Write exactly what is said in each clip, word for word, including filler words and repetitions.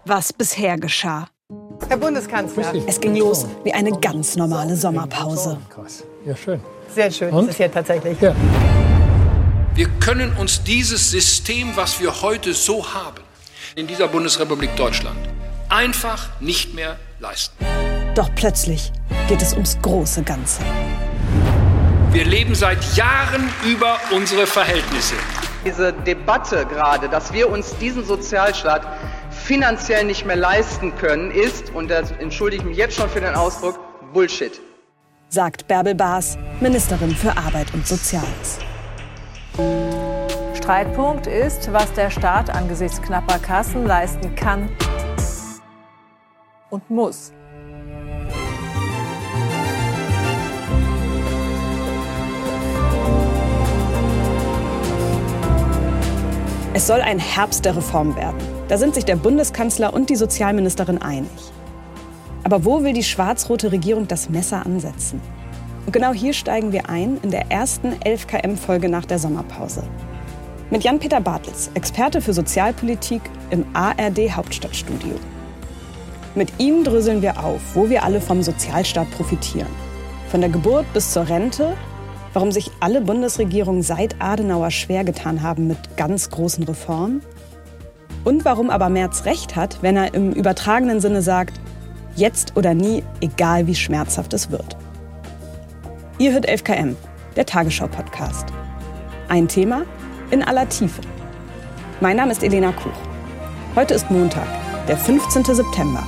was bisher geschah. Herr Bundeskanzler. Es ging los wie eine ganz normale Sommerpause. Ja, schön. Sehr schön, Und? das ist hier tatsächlich. Ja. Wir können uns dieses System, was wir heute so haben, in dieser Bundesrepublik Deutschland, einfach nicht mehr leisten. Doch plötzlich geht es ums große Ganze. Wir leben seit Jahren über unsere Verhältnisse. Diese Debatte gerade, dass wir uns diesen Sozialstaat finanziell nicht mehr leisten können, ist, und das entschuldige ich mich jetzt schon für den Ausdruck, Bullshit. Sagt Bärbel Baas, Ministerin für Arbeit und Soziales. Streitpunkt ist, was der Staat angesichts knapper Kassen leisten kann und muss. Es soll ein Herbst der Reform werden. Da sind sich der Bundeskanzler und die Sozialministerin einig. Aber wo will die schwarz-rote Regierung das Messer ansetzen? Und genau hier steigen wir ein in der ersten elf Kilometer Folge nach der Sommerpause. Mit Jan-Peter Bartels, Experte für Sozialpolitik im A R D Hauptstadtstudio. Mit ihm dröseln wir auf, wo wir alle vom Sozialstaat profitieren. Von der Geburt bis zur Rente, warum sich alle Bundesregierungen seit Adenauer schwer getan haben mit ganz großen Reformen. Und warum aber Merz recht hat, wenn er im übertragenen Sinne sagt, jetzt oder nie, egal wie schmerzhaft es wird. Ihr hört elf Kilometer, der Tagesschau-Podcast. Ein Thema in aller Tiefe. Mein Name ist Elena Kuch. Heute ist Montag, der fünfzehnten September.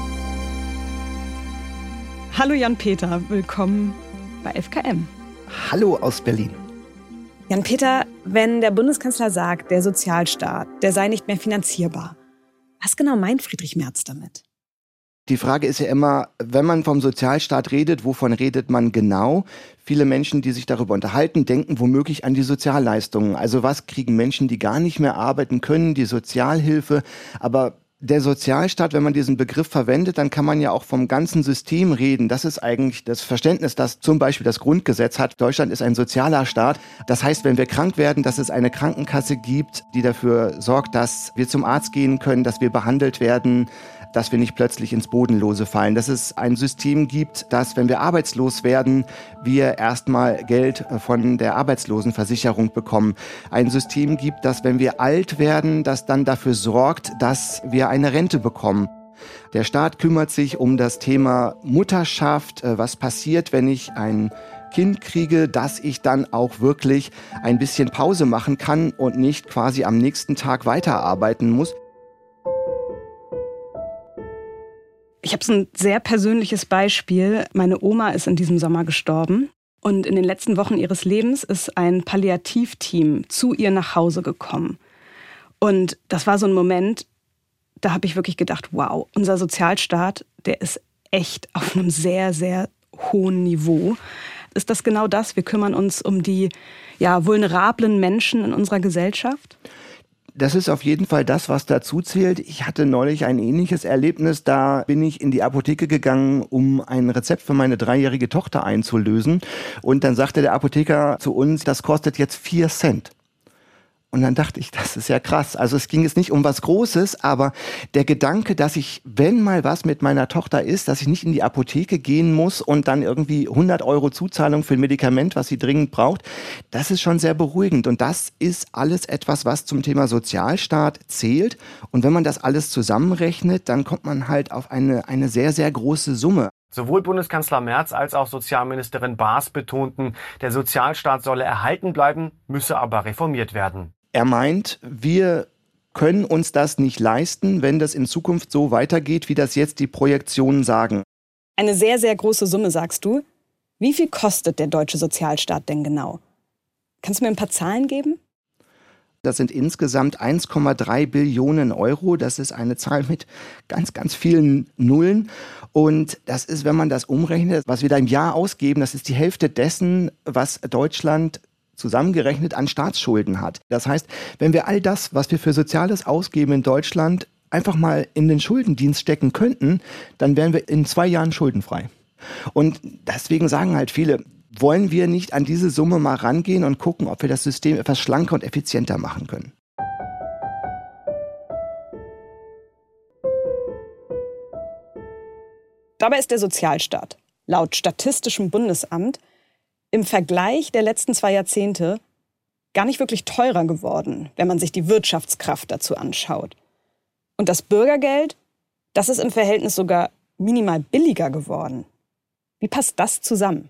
Hallo Jan-Peter, willkommen bei elf Kilometer. Hallo aus Berlin. Jan-Peter, wenn der Bundeskanzler sagt, der Sozialstaat, der sei nicht mehr finanzierbar, was genau meint Friedrich Merz damit? Die Frage ist ja immer, wenn man vom Sozialstaat redet, wovon redet man genau? Viele Menschen, die sich darüber unterhalten, denken womöglich an die Sozialleistungen. Also was kriegen Menschen, die gar nicht mehr arbeiten können, die Sozialhilfe. Aber der Sozialstaat, wenn man diesen Begriff verwendet, dann kann man ja auch vom ganzen System reden. Das ist eigentlich das Verständnis, das zum Beispiel das Grundgesetz hat. Deutschland ist ein sozialer Staat. Das heißt, wenn wir krank werden, dass es eine Krankenkasse gibt, die dafür sorgt, dass wir zum Arzt gehen können, dass wir behandelt werden, dass wir nicht plötzlich ins Bodenlose fallen. Dass es ein System gibt, dass, wenn wir arbeitslos werden, wir erstmal Geld von der Arbeitslosenversicherung bekommen. Ein System gibt, dass, wenn wir alt werden, das dann dafür sorgt, dass wir eine Rente bekommen. Der Staat kümmert sich um das Thema Mutterschaft. Was passiert, wenn ich ein Kind kriege, dass ich dann auch wirklich ein bisschen Pause machen kann und nicht quasi am nächsten Tag weiterarbeiten muss. Ich habe so ein sehr persönliches Beispiel. Meine Oma ist in diesem Sommer gestorben. Und in den letzten Wochen ihres Lebens ist ein Palliativteam zu ihr nach Hause gekommen. Und das war so ein Moment, da habe ich wirklich gedacht, wow, unser Sozialstaat, der ist echt auf einem sehr, sehr hohen Niveau. Ist das genau das? Wir kümmern uns um die ja, vulnerablen Menschen in unserer Gesellschaft? Das ist auf jeden Fall das, was dazu zählt. Ich hatte neulich ein ähnliches Erlebnis. Da bin ich in die Apotheke gegangen, um ein Rezept für meine dreijährige Tochter einzulösen. Und dann sagte der Apotheker zu uns, das kostet jetzt vier Cent. Und dann dachte ich, das ist ja krass. Also es ging jetzt nicht um was Großes, aber der Gedanke, dass ich, wenn mal was mit meiner Tochter ist, dass ich nicht in die Apotheke gehen muss und dann irgendwie hundert Euro Zuzahlung für ein Medikament, was sie dringend braucht, das ist schon sehr beruhigend. Und das ist alles etwas, was zum Thema Sozialstaat zählt. Und wenn man das alles zusammenrechnet, dann kommt man halt auf eine, eine sehr, sehr große Summe. Sowohl Bundeskanzler Merz als auch Sozialministerin Baas betonten, der Sozialstaat solle erhalten bleiben, müsse aber reformiert werden. Er meint, wir können uns das nicht leisten, wenn das in Zukunft so weitergeht, wie das jetzt die Projektionen sagen. Eine sehr, sehr große Summe, sagst du. Wie viel kostet der deutsche Sozialstaat denn genau? Kannst du mir ein paar Zahlen geben? Das sind insgesamt eins Komma drei Billionen Euro. Das ist eine Zahl mit ganz, ganz vielen Nullen. Und das ist, wenn man das umrechnet, was wir da im Jahr ausgeben, das ist die Hälfte dessen, was Deutschland zusammengerechnet an Staatsschulden hat. Das heißt, wenn wir all das, was wir für Soziales ausgeben in Deutschland, einfach mal in den Schuldendienst stecken könnten, dann wären wir in zwei Jahren schuldenfrei. Und deswegen sagen halt viele, wollen wir nicht an diese Summe mal rangehen und gucken, ob wir das System etwas schlanker und effizienter machen können. Dabei ist der Sozialstaat laut Statistischem Bundesamt im Vergleich der letzten zwei Jahrzehnte gar nicht wirklich teurer geworden, wenn man sich die Wirtschaftskraft dazu anschaut. Und das Bürgergeld, das ist im Verhältnis sogar minimal billiger geworden. Wie passt das zusammen?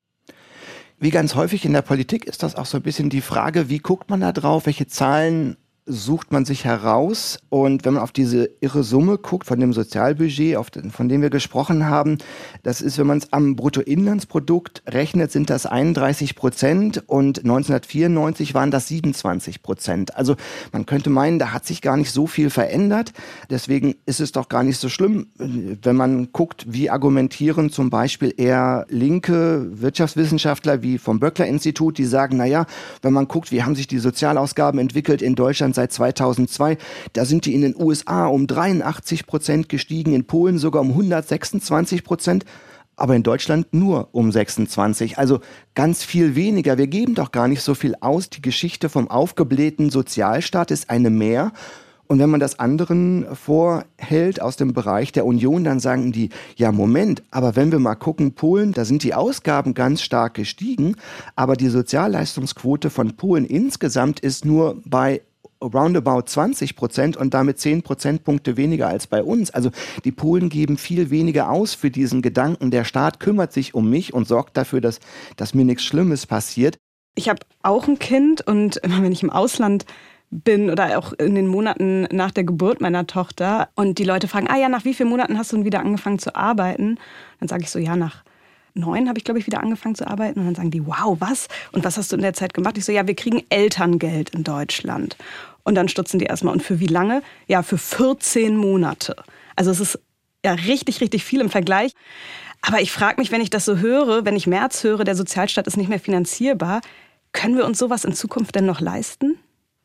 Wie ganz häufig in der Politik ist das auch so ein bisschen die Frage, wie guckt man da drauf, welche Zahlen sucht man sich heraus. Und wenn man auf diese irre Summe guckt von dem Sozialbudget, auf den, von dem wir gesprochen haben, das ist, wenn man es am Bruttoinlandsprodukt rechnet, sind das einunddreißig Prozent und neunzehnhundertvierundneunzig waren das siebenundzwanzig Prozent. Also man könnte meinen, da hat sich gar nicht so viel verändert. Deswegen ist es doch gar nicht so schlimm, wenn man guckt, wie argumentieren zum Beispiel eher linke Wirtschaftswissenschaftler wie vom Böckler-Institut, die sagen, naja, wenn man guckt, wie haben sich die Sozialausgaben entwickelt in Deutschland seit zweitausendzwei, da sind die in den U S A um dreiundachtzig Prozent gestiegen, in Polen sogar um hundertsechsundzwanzig Prozent, aber in Deutschland nur um sechsundzwanzig. Also ganz viel weniger. Wir geben doch gar nicht so viel aus. Die Geschichte vom aufgeblähten Sozialstaat ist eine mehr. Und wenn man das anderen vorhält aus dem Bereich der Union, dann sagen die, ja Moment, aber wenn wir mal gucken, Polen, da sind die Ausgaben ganz stark gestiegen, aber die Sozialleistungsquote von Polen insgesamt ist nur bei roundabout zwanzig Prozent und damit zehn Prozentpunkte weniger als bei uns. Also die Polen geben viel weniger aus für diesen Gedanken. Der Staat kümmert sich um mich und sorgt dafür, dass, dass mir nichts Schlimmes passiert. Ich habe auch ein Kind und immer wenn ich im Ausland bin oder auch in den Monaten nach der Geburt meiner Tochter und die Leute fragen, ah ja, nach wie vielen Monaten hast du denn wieder angefangen zu arbeiten? Dann sage ich so, ja, nach neun habe ich, glaube ich, wieder angefangen zu arbeiten. Und dann sagen die, wow, was? Und was hast du in der Zeit gemacht? Ich so, ja, wir kriegen Elterngeld in Deutschland. Und dann stutzen die erstmal. Und für wie lange? Ja, für vierzehn Monate. Also es ist ja richtig, richtig viel im Vergleich. Aber ich frage mich, wenn ich das so höre, wenn ich Merz höre, der Sozialstaat ist nicht mehr finanzierbar, können wir uns sowas in Zukunft denn noch leisten?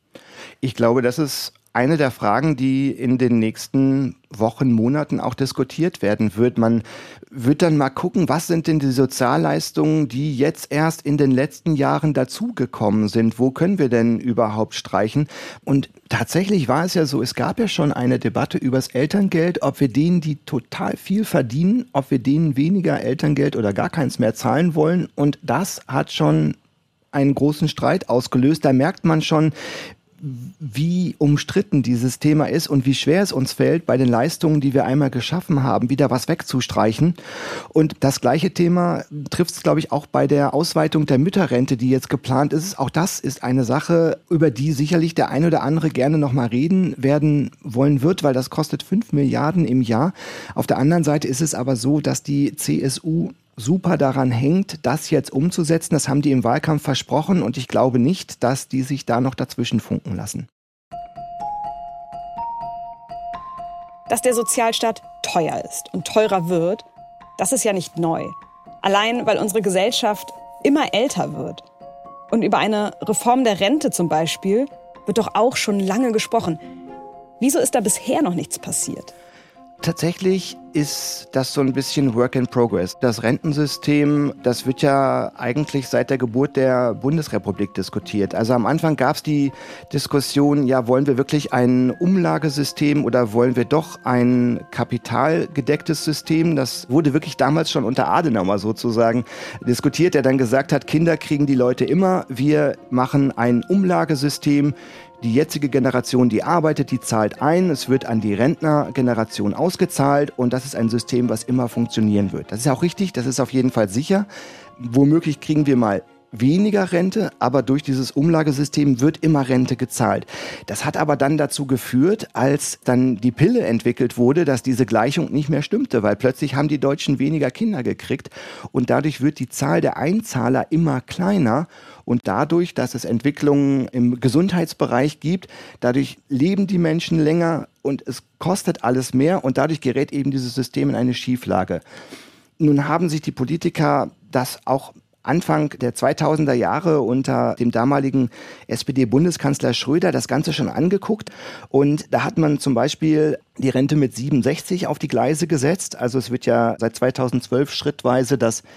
Ich glaube, das ist eine der Fragen, die in den nächsten Wochen, Monaten auch diskutiert werden wird. Man wird dann mal gucken, was sind denn die Sozialleistungen, die jetzt erst in den letzten Jahren dazugekommen sind? Wo können wir denn überhaupt streichen? Und tatsächlich war es ja so, es gab ja schon eine Debatte über das Elterngeld, ob wir denen, die total viel verdienen, ob wir denen weniger Elterngeld oder gar keins mehr zahlen wollen. Und das hat schon einen großen Streit ausgelöst. Da merkt man schon, wie umstritten dieses Thema ist und wie schwer es uns fällt, bei den Leistungen, die wir einmal geschaffen haben, wieder was wegzustreichen. Und das gleiche Thema trifft es, glaube ich, auch bei der Ausweitung der Mütterrente, die jetzt geplant ist. Auch das ist eine Sache, über die sicherlich der ein oder andere gerne noch mal reden werden wollen wird, weil das kostet fünf Milliarden im Jahr. Auf der anderen Seite ist es aber so, dass die C S U super daran hängt, das jetzt umzusetzen. Das haben die im Wahlkampf versprochen und ich glaube nicht, dass die sich da noch dazwischen funken lassen. Dass der Sozialstaat teuer ist und teurer wird, das ist ja nicht neu. Allein, weil unsere Gesellschaft immer älter wird. Und über eine Reform der Rente zum Beispiel wird doch auch schon lange gesprochen. Wieso ist da bisher noch nichts passiert? Tatsächlich ist das so ein bisschen Work in Progress. Das Rentensystem, das wird ja eigentlich seit der Geburt der Bundesrepublik diskutiert. Also am Anfang gab es die Diskussion, ja, wollen wir wirklich ein Umlagesystem oder wollen wir doch ein kapitalgedecktes System? Das wurde wirklich damals schon unter Adenauer sozusagen diskutiert, der dann gesagt hat, Kinder kriegen die Leute immer, wir machen ein Umlagesystem. Die jetzige Generation, die arbeitet, die zahlt ein, es wird an die Rentnergeneration ausgezahlt und das ist ein System, was immer funktionieren wird. Das ist auch richtig, das ist auf jeden Fall sicher. Womöglich kriegen wir mal weniger Rente, aber durch dieses Umlagesystem wird immer Rente gezahlt. Das hat aber dann dazu geführt, als dann die Pille entwickelt wurde, dass diese Gleichung nicht mehr stimmte, weil plötzlich haben die Deutschen weniger Kinder gekriegt und dadurch wird die Zahl der Einzahler immer kleiner. Und dadurch, dass es Entwicklungen im Gesundheitsbereich gibt, dadurch leben die Menschen länger und es kostet alles mehr und dadurch gerät eben dieses System in eine Schieflage. Nun haben sich die Politiker das auch Anfang der zweitausender Jahre unter dem damaligen S P D-Bundeskanzler Schröder das Ganze schon angeguckt. Und da hat man zum Beispiel die Rente mit siebenundsechzig auf die Gleise gesetzt. Also es wird ja seit zweitausendzwölf schrittweise das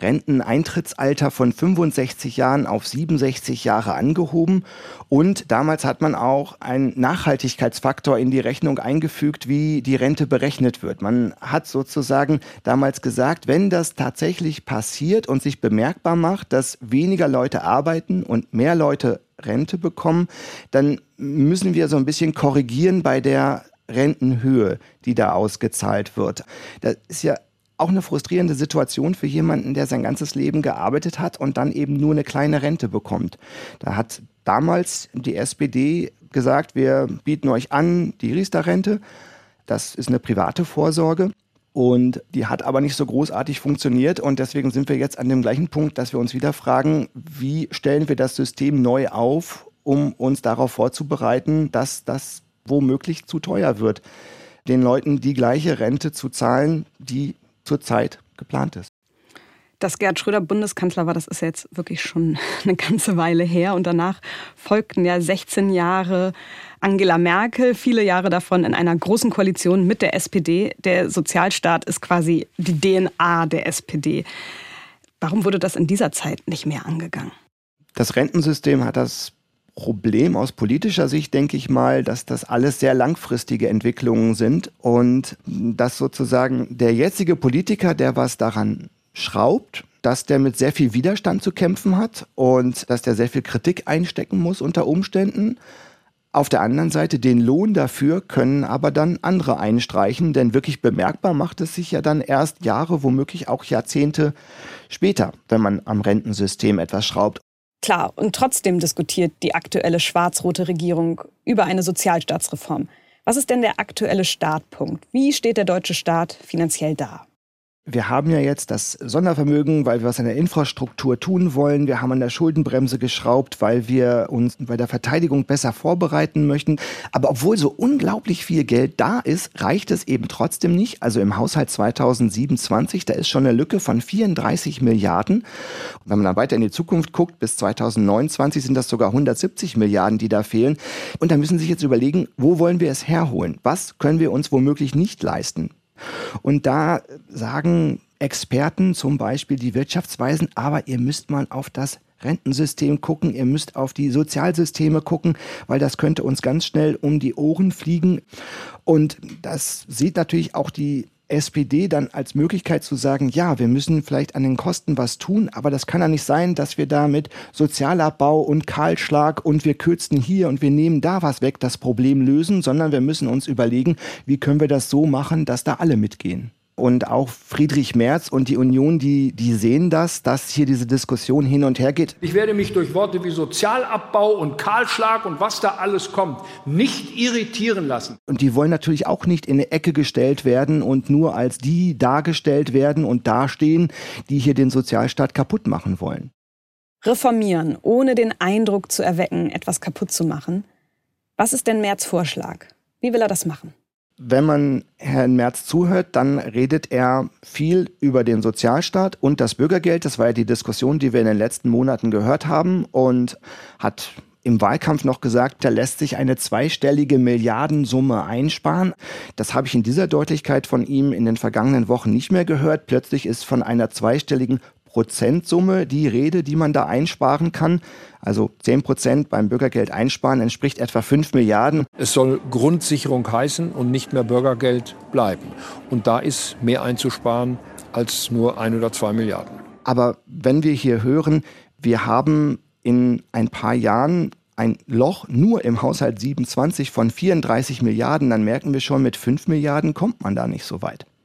Renteneintrittsalter von fünfundsechzig Jahren auf siebenundsechzig Jahre angehoben. Und damals hat man auch einen Nachhaltigkeitsfaktor in die Rechnung eingefügt, wie die Rente berechnet wird. Man hat sozusagen damals gesagt, wenn das tatsächlich passiert und sich bemerkbar macht, dass weniger Leute arbeiten und mehr Leute Rente bekommen, dann müssen wir so ein bisschen korrigieren bei der Rentenhöhe, die da ausgezahlt wird. Das ist ja auch eine frustrierende Situation für jemanden, der sein ganzes Leben gearbeitet hat und dann eben nur eine kleine Rente bekommt. Da hat damals die S P D gesagt, wir bieten euch an die Riester-Rente. Das ist eine private Vorsorge. Und die hat aber nicht so großartig funktioniert. Und deswegen sind wir jetzt an dem gleichen Punkt, dass wir uns wieder fragen, wie stellen wir das System neu auf, um uns darauf vorzubereiten, dass das womöglich zu teuer wird, den Leuten die gleiche Rente zu zahlen, die zurzeit geplant ist. Dass Gerhard Schröder Bundeskanzler war, das ist ja jetzt wirklich schon eine ganze Weile her. Und danach folgten ja sechzehn Jahre Angela Merkel, viele Jahre davon in einer großen Koalition mit der S P D. Der Sozialstaat ist quasi die D N A der S P D. Warum wurde das in dieser Zeit nicht mehr angegangen? Das Rentensystem hat das Problem aus politischer Sicht, denke ich mal, dass das alles sehr langfristige Entwicklungen sind und dass sozusagen der jetzige Politiker, der was daran schraubt, dass der mit sehr viel Widerstand zu kämpfen hat und dass der sehr viel Kritik einstecken muss unter Umständen. Auf der anderen Seite den Lohn dafür können aber dann andere einstreichen, denn wirklich bemerkbar macht es sich ja dann erst Jahre, womöglich auch Jahrzehnte später, wenn man am Rentensystem etwas schraubt. Klar, und trotzdem diskutiert die aktuelle schwarz-rote Regierung über eine Sozialstaatsreform. Was ist denn der aktuelle Startpunkt? Wie steht der deutsche Staat finanziell da? Wir haben ja jetzt das Sondervermögen, weil wir was an der Infrastruktur tun wollen. Wir haben an der Schuldenbremse geschraubt, weil wir uns bei der Verteidigung besser vorbereiten möchten. Aber obwohl so unglaublich viel Geld da ist, reicht es eben trotzdem nicht. Also im Haushalt zweitausendsiebenundzwanzig, da ist schon eine Lücke von vierunddreißig Milliarden. Und wenn man dann weiter in die Zukunft guckt, bis zweitausendneunundzwanzig sind das sogar hundertsiebzig Milliarden, die da fehlen. Und da müssen Sie sich jetzt überlegen, wo wollen wir es herholen? Was können wir uns womöglich nicht leisten? Und da sagen Experten, zum Beispiel die Wirtschaftsweisen, aber ihr müsst mal auf das Rentensystem gucken, ihr müsst auf die Sozialsysteme gucken, weil das könnte uns ganz schnell um die Ohren fliegen. Und das sieht natürlich auch die S P D dann als Möglichkeit zu sagen, ja, wir müssen vielleicht an den Kosten was tun, aber das kann ja nicht sein, dass wir da mit Sozialabbau und Kahlschlag und wir kürzen hier und wir nehmen da was weg, das Problem lösen, sondern wir müssen uns überlegen, wie können wir das so machen, dass da alle mitgehen. Und auch Friedrich Merz und die Union, die, die sehen das, dass hier diese Diskussion hin und her geht. Ich werde mich durch Worte wie Sozialabbau und Kahlschlag und was da alles kommt, nicht irritieren lassen. Und die wollen natürlich auch nicht in eine Ecke gestellt werden und nur als die dargestellt werden und dastehen, die hier den Sozialstaat kaputt machen wollen. Reformieren, ohne den Eindruck zu erwecken, etwas kaputt zu machen. Was ist denn Merz' Vorschlag? Wie will er das machen? Wenn man Herrn Merz zuhört, dann redet er viel über den Sozialstaat und das Bürgergeld. Das war ja die Diskussion, die wir in den letzten Monaten gehört haben, und hat im Wahlkampf noch gesagt, da lässt sich eine zweistellige Milliardensumme einsparen. Das habe ich in dieser Deutlichkeit von ihm in den vergangenen Wochen nicht mehr gehört. Plötzlich ist von einer zweistelligen Prozentsumme die Rede, die man da einsparen kann. Also zehn Prozent beim Bürgergeld einsparen entspricht etwa fünf Milliarden. Es soll Grundsicherung heißen und nicht mehr Bürgergeld bleiben. Und da ist mehr einzusparen als nur ein oder zwei Milliarden. Aber wenn wir hier hören, wir haben in ein paar Jahren ein Loch nur im Haushalt siebenundzwanzig von vierunddreißig Milliarden, dann merken wir schon, mit fünf Milliarden kommt man da nicht so weit.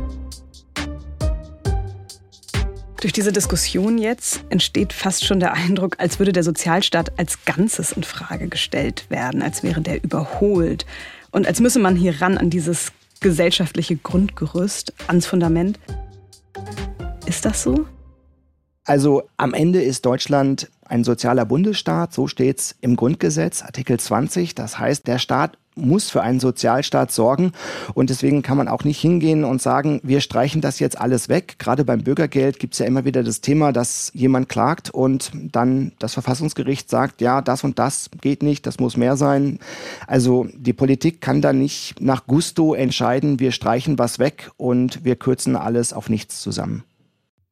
Durch diese Diskussion jetzt entsteht fast schon der Eindruck, als würde der Sozialstaat als Ganzes in Frage gestellt werden, als wäre der überholt und als müsse man hier ran an dieses gesellschaftliche Grundgerüst, ans Fundament. Ist das so? Also am Ende ist Deutschland ein sozialer Bundesstaat, so steht's im Grundgesetz, Artikel zwanzig. Das heißt, der Staat muss für einen Sozialstaat sorgen, und deswegen kann man auch nicht hingehen und sagen, wir streichen das jetzt alles weg. Gerade beim Bürgergeld gibt es ja immer wieder das Thema, dass jemand klagt und dann das Verfassungsgericht sagt, ja, das und das geht nicht, das muss mehr sein. Also die Politik kann da nicht nach Gusto entscheiden, wir streichen was weg und wir kürzen alles auf nichts zusammen.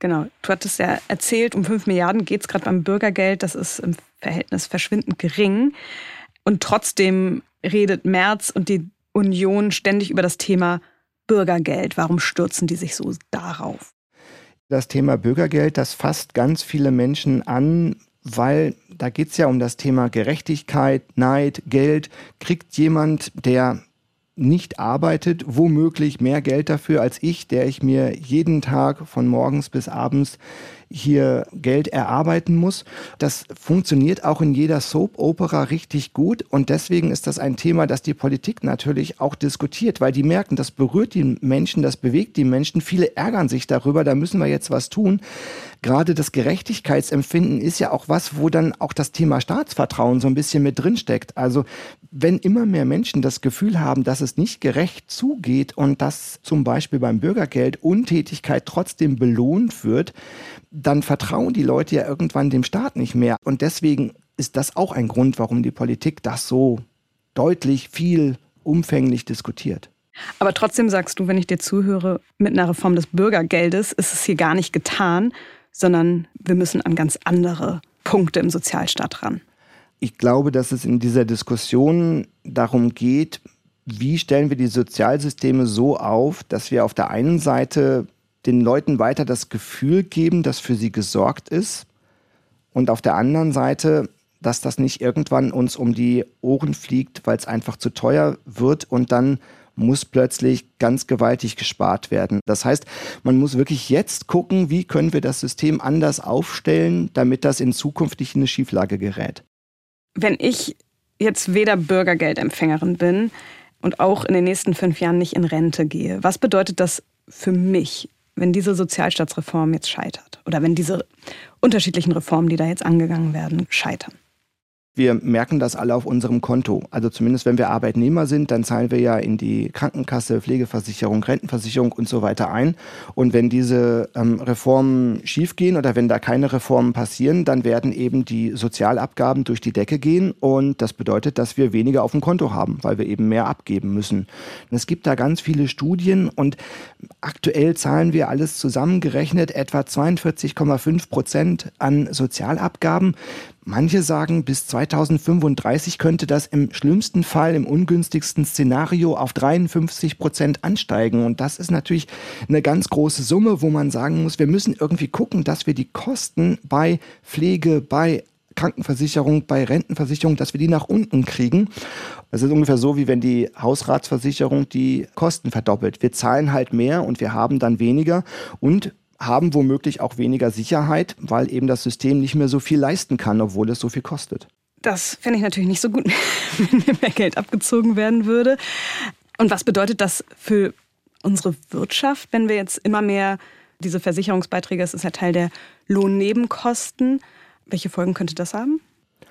Genau, du hattest ja erzählt, um fünf Milliarden geht es gerade beim Bürgergeld. Das ist im Verhältnis verschwindend gering. Und trotzdem redet Merz und die Union ständig über das Thema Bürgergeld. Warum stürzen die sich so darauf? Das Thema Bürgergeld, das fasst ganz viele Menschen an, weil da geht es ja um das Thema Gerechtigkeit, Neid, Geld. Kriegt jemand, der nicht arbeitet, womöglich mehr Geld dafür als ich, der ich mir jeden Tag von morgens bis abends hier Geld erarbeiten muss. Das funktioniert auch in jeder Soap-Opera richtig gut und deswegen ist das ein Thema, das die Politik natürlich auch diskutiert, weil die merken, das berührt die Menschen, das bewegt die Menschen. Viele ärgern sich darüber, da müssen wir jetzt was tun. Gerade das Gerechtigkeitsempfinden ist ja auch was, wo dann auch das Thema Staatsvertrauen so ein bisschen mit drin steckt. Also wenn immer mehr Menschen das Gefühl haben, dass es nicht gerecht zugeht und dass zum Beispiel beim Bürgergeld Untätigkeit trotzdem belohnt wird, dann vertrauen die Leute ja irgendwann dem Staat nicht mehr. Und deswegen ist das auch ein Grund, warum die Politik das so deutlich, viel, umfänglich diskutiert. Aber trotzdem sagst du, wenn ich dir zuhöre, mit einer Reform des Bürgergeldes ist es hier gar nicht getan, sondern wir müssen an ganz andere Punkte im Sozialstaat ran. Ich glaube, dass es in dieser Diskussion darum geht, wie stellen wir die Sozialsysteme so auf, dass wir auf der einen Seite den Leuten weiter das Gefühl geben, dass für sie gesorgt ist und auf der anderen Seite, dass das nicht irgendwann uns um die Ohren fliegt, weil es einfach zu teuer wird und dann muss plötzlich ganz gewaltig gespart werden. Das heißt, man muss wirklich jetzt gucken, wie können wir das System anders aufstellen, damit das in Zukunft nicht in eine Schieflage gerät. Wenn ich jetzt weder Bürgergeldempfängerin bin und auch in den nächsten fünf Jahren nicht in Rente gehe, was bedeutet das für mich, wenn diese Sozialstaatsreform jetzt scheitert oder wenn diese unterschiedlichen Reformen, die da jetzt angegangen werden, scheitern? Wir merken das alle auf unserem Konto. Also zumindest wenn wir Arbeitnehmer sind, dann zahlen wir ja in die Krankenkasse, Pflegeversicherung, Rentenversicherung und so weiter ein. Und wenn diese ähm, Reformen schiefgehen oder wenn da keine Reformen passieren, dann werden eben die Sozialabgaben durch die Decke gehen. Und das bedeutet, dass wir weniger auf dem Konto haben, weil wir eben mehr abgeben müssen. Und es gibt da ganz viele Studien und aktuell zahlen wir alles zusammengerechnet etwa zweiundvierzig Komma fünf Prozent an Sozialabgaben. Manche sagen, bis zweitausendfünfunddreißig könnte das im schlimmsten Fall, im ungünstigsten Szenario auf dreiundfünfzig Prozent ansteigen. Und das ist natürlich eine ganz große Summe, wo man sagen muss, wir müssen irgendwie gucken, dass wir die Kosten bei Pflege, bei Krankenversicherung, bei Rentenversicherung, dass wir die nach unten kriegen. Das ist ungefähr so, wie wenn die Hausratsversicherung die Kosten verdoppelt. Wir zahlen halt mehr und wir haben dann weniger und haben womöglich auch weniger Sicherheit, weil eben das System nicht mehr so viel leisten kann, obwohl es so viel kostet. Das fände ich natürlich nicht so gut, wenn mir mehr Geld abgezogen werden würde. Und was bedeutet das für unsere Wirtschaft, wenn wir jetzt immer mehr diese Versicherungsbeiträge, das ist ja Teil der Lohnnebenkosten. Welche Folgen könnte das haben?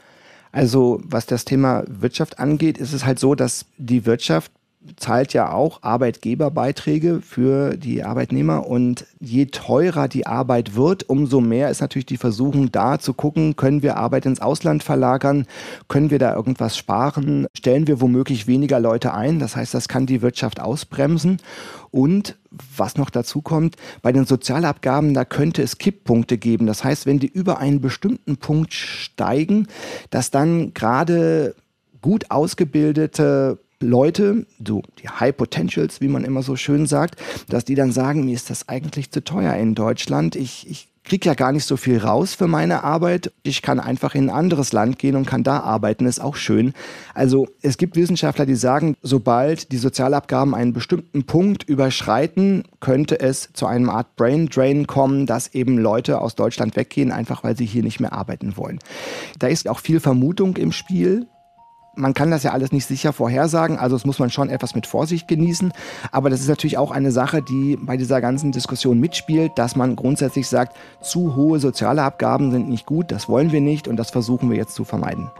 Also was das Thema Wirtschaft angeht, ist es halt so, dass die Wirtschaft zahlt ja auch Arbeitgeberbeiträge für die Arbeitnehmer und je teurer die Arbeit wird, umso mehr ist natürlich die Versuchung da zu gucken, können wir Arbeit ins Ausland verlagern, können wir da irgendwas sparen, stellen wir womöglich weniger Leute ein, das heißt, das kann die Wirtschaft ausbremsen und was noch dazu kommt, bei den Sozialabgaben, da könnte es Kipppunkte geben, das heißt, wenn die über einen bestimmten Punkt steigen, dass dann gerade gut ausgebildete Leute, so die High Potentials, wie man immer so schön sagt, dass die dann sagen, mir ist das eigentlich zu teuer in Deutschland. Ich, ich kriege ja gar nicht so viel raus für meine Arbeit. Ich kann einfach in ein anderes Land gehen und kann da arbeiten, ist auch schön. Also es gibt Wissenschaftler, die sagen, sobald die Sozialabgaben einen bestimmten Punkt überschreiten, könnte es zu einem Art Brain Drain kommen, dass eben Leute aus Deutschland weggehen, einfach weil sie hier nicht mehr arbeiten wollen. Da ist auch viel Vermutung im Spiel. Man kann das ja alles nicht sicher vorhersagen, also das muss man schon etwas mit Vorsicht genießen. Aber das ist natürlich auch eine Sache, die bei dieser ganzen Diskussion mitspielt, dass man grundsätzlich sagt, zu hohe soziale Abgaben sind nicht gut, das wollen wir nicht und das versuchen wir jetzt zu vermeiden.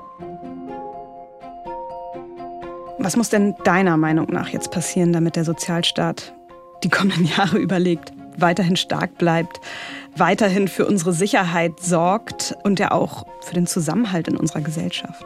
Was muss denn deiner Meinung nach jetzt passieren, damit der Sozialstaat die kommenden Jahre überlegt, weiterhin stark bleibt, weiterhin für unsere Sicherheit sorgt und ja auch für den Zusammenhalt in unserer Gesellschaft?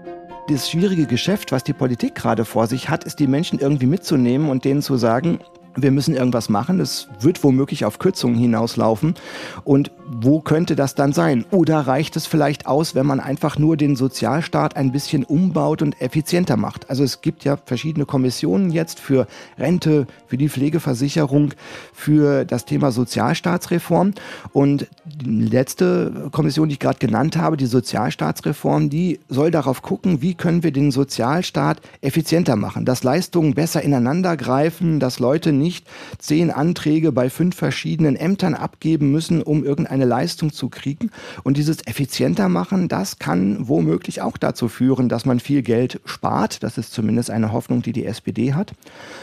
Das schwierige Geschäft, was die Politik gerade vor sich hat, ist, die Menschen irgendwie mitzunehmen und denen zu sagen, wir müssen irgendwas machen, es wird womöglich auf Kürzungen hinauslaufen. Und wo könnte das dann sein? Oder reicht es vielleicht aus, wenn man einfach nur den Sozialstaat ein bisschen umbaut und effizienter macht? Also es gibt ja verschiedene Kommissionen jetzt für Rente, für die Pflegeversicherung, für das Thema Sozialstaatsreform. Und die letzte Kommission, die ich gerade genannt habe, die Sozialstaatsreform, die soll darauf gucken, wie können wir den Sozialstaat effizienter machen, dass Leistungen besser ineinander greifen, dass Leute nicht nicht zehn Anträge bei fünf verschiedenen Ämtern abgeben müssen, um irgendeine Leistung zu kriegen. Und dieses effizienter machen, das kann womöglich auch dazu führen, dass man viel Geld spart. Das ist zumindest eine Hoffnung, die die S P D hat.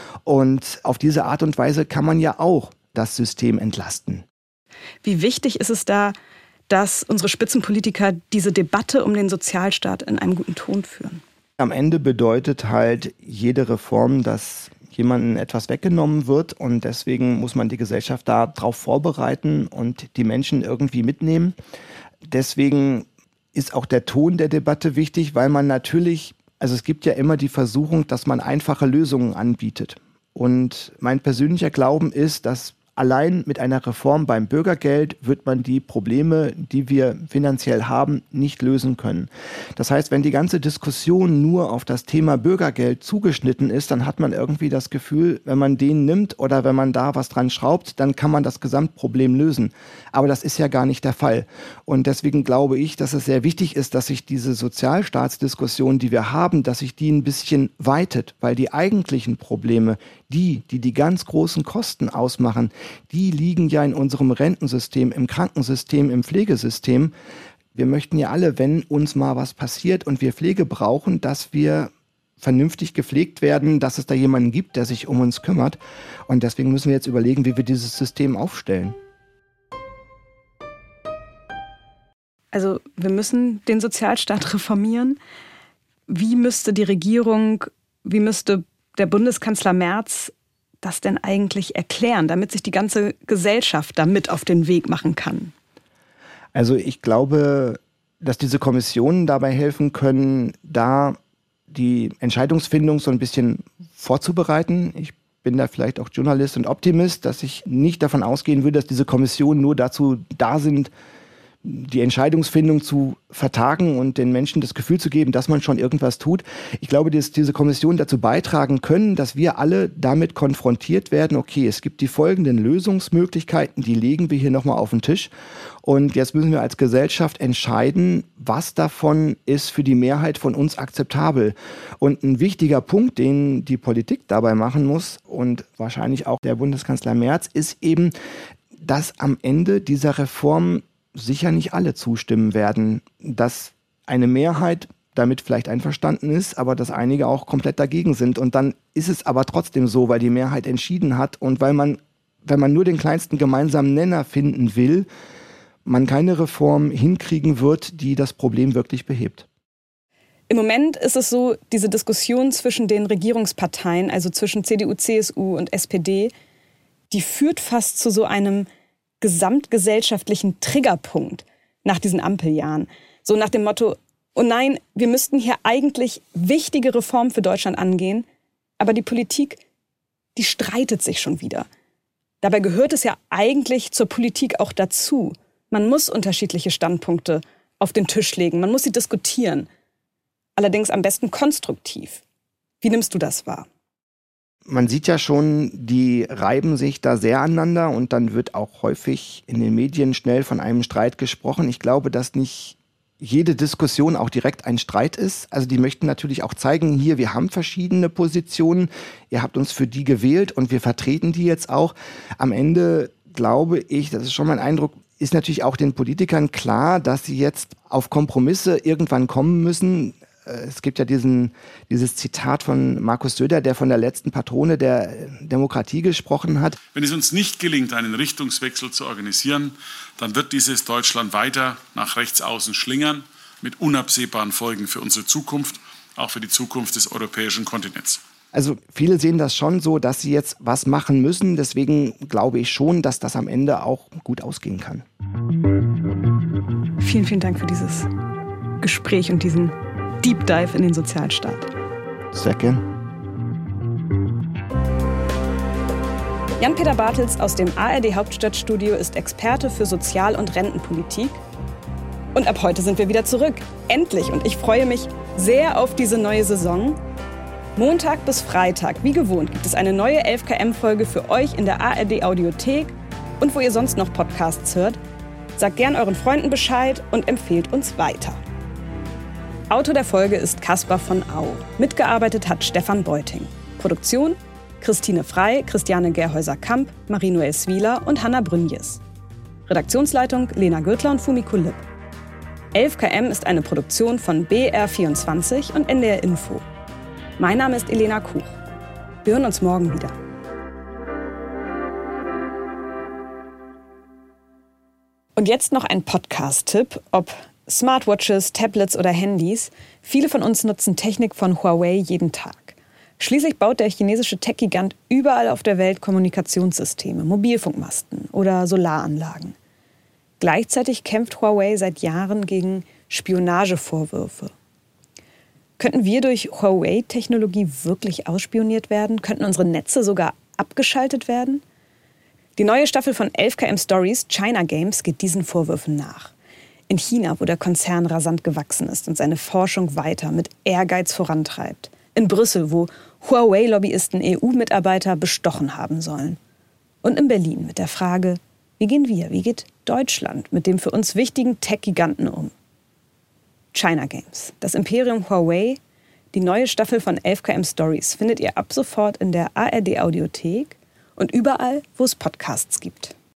Und auf diese Art und Weise kann man ja auch das System entlasten. Wie wichtig ist es da, dass unsere Spitzenpolitiker diese Debatte um den Sozialstaat in einem guten Ton führen? Am Ende bedeutet halt jede Reform, dass jemandem etwas weggenommen wird, und deswegen muss man die Gesellschaft darauf vorbereiten und die Menschen irgendwie mitnehmen. Deswegen ist auch der Ton der Debatte wichtig, weil man natürlich, also es gibt ja immer die Versuchung, dass man einfache Lösungen anbietet. Und mein persönlicher Glauben ist, dass allein mit einer Reform beim Bürgergeld wird man die Probleme, die wir finanziell haben, nicht lösen können. Das heißt, wenn die ganze Diskussion nur auf das Thema Bürgergeld zugeschnitten ist, dann hat man irgendwie das Gefühl, wenn man den nimmt oder wenn man da was dran schraubt, dann kann man das Gesamtproblem lösen. Aber das ist ja gar nicht der Fall. Und deswegen glaube ich, dass es sehr wichtig ist, dass sich diese Sozialstaatsdiskussion, die wir haben, dass sich die ein bisschen weitet, weil die eigentlichen Probleme, die, die die ganz großen Kosten ausmachen, die liegen ja in unserem Rentensystem, im Krankensystem, im Pflegesystem. Wir möchten ja alle, wenn uns mal was passiert und wir Pflege brauchen, dass wir vernünftig gepflegt werden, dass es da jemanden gibt, der sich um uns kümmert. Und deswegen müssen wir jetzt überlegen, wie wir dieses System aufstellen. Also wir müssen den Sozialstaat reformieren. Wie müsste die Regierung, wie müsste der Bundeskanzler Merz das denn eigentlich erklären, damit sich die ganze Gesellschaft da mit auf den Weg machen kann? Also ich glaube, dass diese Kommissionen dabei helfen können, da die Entscheidungsfindung so ein bisschen vorzubereiten. Ich bin da vielleicht auch Journalist und Optimist, dass ich nicht davon ausgehen würde, dass diese Kommissionen nur dazu da sind, die Entscheidungsfindung zu vertagen und den Menschen das Gefühl zu geben, dass man schon irgendwas tut. Ich glaube, dass diese Kommissionen dazu beitragen können, dass wir alle damit konfrontiert werden, okay, es gibt die folgenden Lösungsmöglichkeiten, die legen wir hier nochmal auf den Tisch. Und jetzt müssen wir als Gesellschaft entscheiden, was davon ist für die Mehrheit von uns akzeptabel. Und ein wichtiger Punkt, den die Politik dabei machen muss und wahrscheinlich auch der Bundeskanzler Merz, ist eben, dass am Ende dieser Reform sicher nicht alle zustimmen werden, dass eine Mehrheit damit vielleicht einverstanden ist, aber dass einige auch komplett dagegen sind. Und dann ist es aber trotzdem so, weil die Mehrheit entschieden hat und weil man, wenn man nur den kleinsten gemeinsamen Nenner finden will, man keine Reform hinkriegen wird, die das Problem wirklich behebt. Im Moment ist es so, diese Diskussion zwischen den Regierungsparteien, also zwischen C D U, C S U und S P D, die führt fast zu so einem gesamtgesellschaftlichen Triggerpunkt nach diesen Ampeljahren. So nach dem Motto, oh nein, wir müssten hier eigentlich wichtige Reformen für Deutschland angehen, aber die Politik, die streitet sich schon wieder. Dabei gehört es ja eigentlich zur Politik auch dazu. Man muss unterschiedliche Standpunkte auf den Tisch legen, man muss sie diskutieren. Allerdings am besten konstruktiv. Wie nimmst du das wahr? Man sieht ja schon, die reiben sich da sehr aneinander und dann wird auch häufig in den Medien schnell von einem Streit gesprochen. Ich glaube, dass nicht jede Diskussion auch direkt ein Streit ist. Also die möchten natürlich auch zeigen, hier, wir haben verschiedene Positionen, ihr habt uns für die gewählt und wir vertreten die jetzt auch. Am Ende glaube ich, das ist schon mein Eindruck, ist natürlich auch den Politikern klar, dass sie jetzt auf Kompromisse irgendwann kommen müssen. Es gibt ja diesen, dieses Zitat von Markus Söder, der von der letzten Patrone der Demokratie gesprochen hat. Wenn es uns nicht gelingt, einen Richtungswechsel zu organisieren, dann wird dieses Deutschland weiter nach rechts außen schlingern, mit unabsehbaren Folgen für unsere Zukunft, auch für die Zukunft des europäischen Kontinents. Also viele sehen das schon so, dass sie jetzt was machen müssen. Deswegen glaube ich schon, dass das am Ende auch gut ausgehen kann. Vielen, vielen Dank für dieses Gespräch und diesen Deep Dive in den Sozialstaat. Sehr gern. Jan-Peter Bartels aus dem A R D Hauptstadtstudio ist Experte für Sozial- und Rentenpolitik. Und ab heute sind wir wieder zurück. Endlich. Und ich freue mich sehr auf diese neue Saison. Montag bis Freitag, wie gewohnt, gibt es eine neue elf K M-Folge für euch in der A R D-Audiothek und wo ihr sonst noch Podcasts hört. Sagt gern euren Freunden Bescheid und empfehlt uns weiter. Autor der Folge ist Caspar von Au. Mitgearbeitet hat Stefan Beuting. Produktion Christine Frey, Christiane Gerhäuser-Kamp, Marie-Noël Swieler und Hanna Brünjes. Redaktionsleitung Lena Gürtler und Fumiko Lipp. elf K M ist eine Produktion von B R vierundzwanzig und N D R Info. Mein Name ist Elena Kuch. Wir hören uns morgen wieder. Und jetzt noch ein Podcast-Tipp, ob Smartwatches, Tablets oder Handys. Viele von uns nutzen Technik von Huawei jeden Tag. Schließlich baut der chinesische Tech-Gigant überall auf der Welt Kommunikationssysteme, Mobilfunkmasten oder Solaranlagen. Gleichzeitig kämpft Huawei seit Jahren gegen Spionagevorwürfe. Könnten wir durch Huawei-Technologie wirklich ausspioniert werden? Könnten unsere Netze sogar abgeschaltet werden? Die neue Staffel von elf K M Stories, China Games, geht diesen Vorwürfen nach. In China, wo der Konzern rasant gewachsen ist und seine Forschung weiter mit Ehrgeiz vorantreibt. In Brüssel, wo Huawei-Lobbyisten E U-Mitarbeiter bestochen haben sollen. Und in Berlin mit der Frage, wie gehen wir, wie geht Deutschland mit dem für uns wichtigen Tech-Giganten um? China Games, das Imperium Huawei, die neue Staffel von elf K M Stories findet ihr ab sofort in der A R D Audiothek und überall, wo es Podcasts gibt.